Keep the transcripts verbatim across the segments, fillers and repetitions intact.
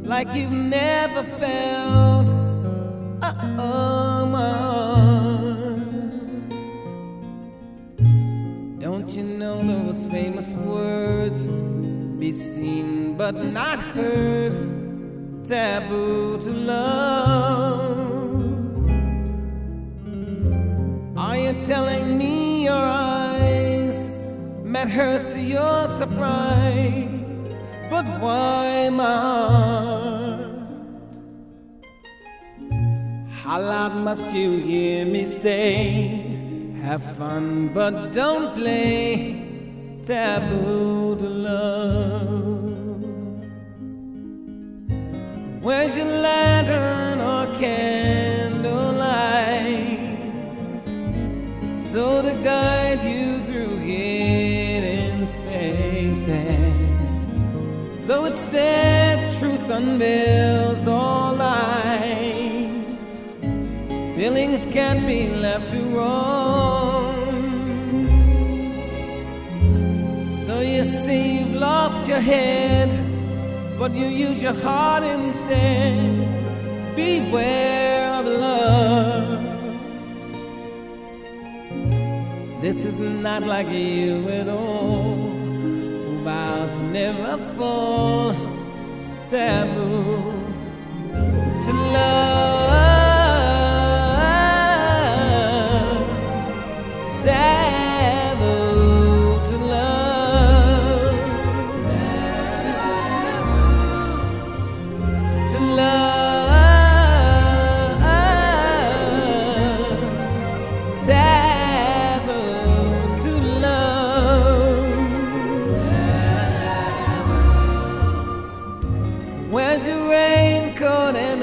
like you've never felt. Oh, my heart. Don't you know those famous words? Be seen but not heard, taboo to love. Are you telling me your eyes met hers to your surprise? But why, my heart? How loud must you hear me say, have fun but don't play, taboo to love? Where's your lantern or candlelight, so to guide you through hidden spaces? Though it said truth unveils all lies, feelings can't be left to roam. So you see you've lost your head, but you use your heart instead. Beware of love. This is not like you at all, who vowed to never fall, taboo to love. Taboo to love, taboo to love, taboo to love. Where's your raincoat and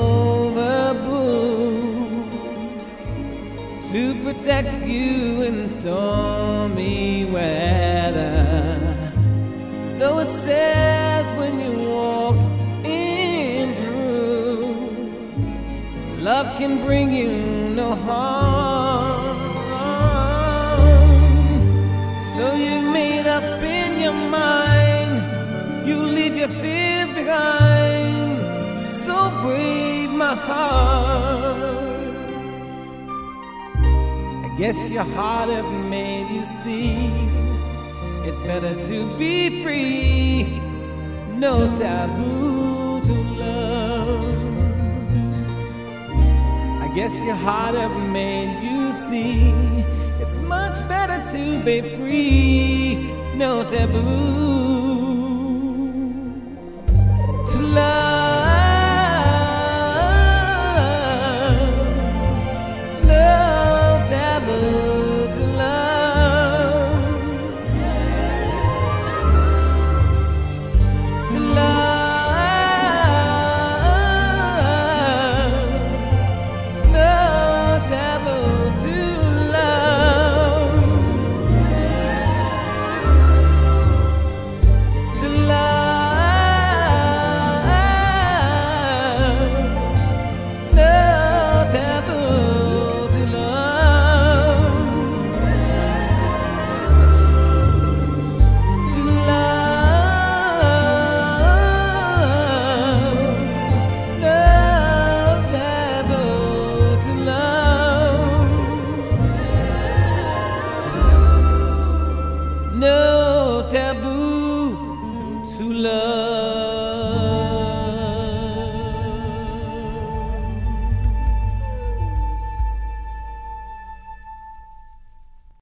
overboots to protect you in stormy weather? Though it says when you walk in truth, love can bring you no harm. So you've made up in your mind, you leave your fears behind. So brave, my heart. Guess your heart hasn't made you see it's better to be free, no taboo to love. I guess your heart hasn't made you see it's much better to be free, no taboo to love. No taboo to love.